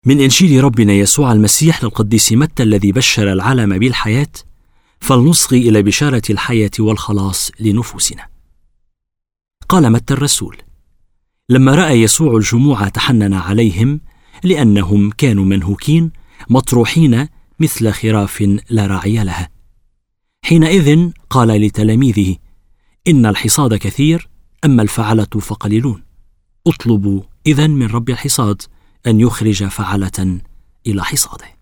من إنجيل ربنا يسوع المسيح للقديس متى الذي بشر العالم بالحياة، فلنصغي إلى بشارة الحياة والخلاص لنفوسنا. قال متى الرسول: لما رأى يسوع الجموع تحنن عليهم، لأنهم كانوا منهوكين مطروحين مثل خراف لا راعي لها. حينئذ قال لتلاميذه: إن الحصاد كثير، أما الفعلة فقليلون. اطلبوا إذن من رب الحصاد أن يخرج فعلة إلى حصاده.